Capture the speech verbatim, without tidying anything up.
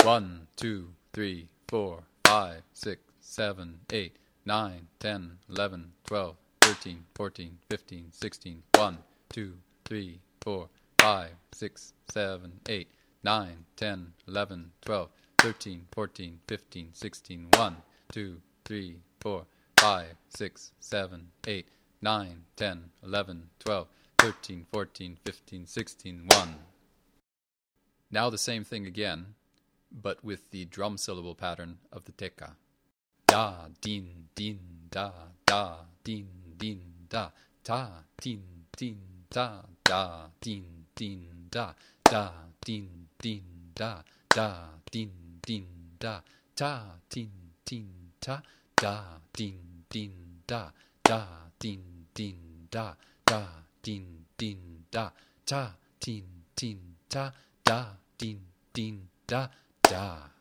One, two, three, four, five, six, seven, eight, nine, ten, eleven, twelve, thirteen, fourteen, fifteen, sixteen. One, two, three, four, five, six, seven, eight, nine, ten, eleven, twelve, thirteen, fourteen, fifteen, sixteen. One, two, three, four, five, six, seven, eight, nine, ten, eleven, twelve, thirteen, fourteen, fifteen, sixteen. One. Now the same thing again, but with the drum syllable pattern of the teka. Da, din, din, da, da, din, din, da, ta, tin, tin, da, da, din, din, da, da, din, din, da, da, din, din, da, ta, tin, tin, ta, da, din, din, da, da, din, din, da, da, din, din, da, ta, tin, tin, ta, da, din, din, da, da.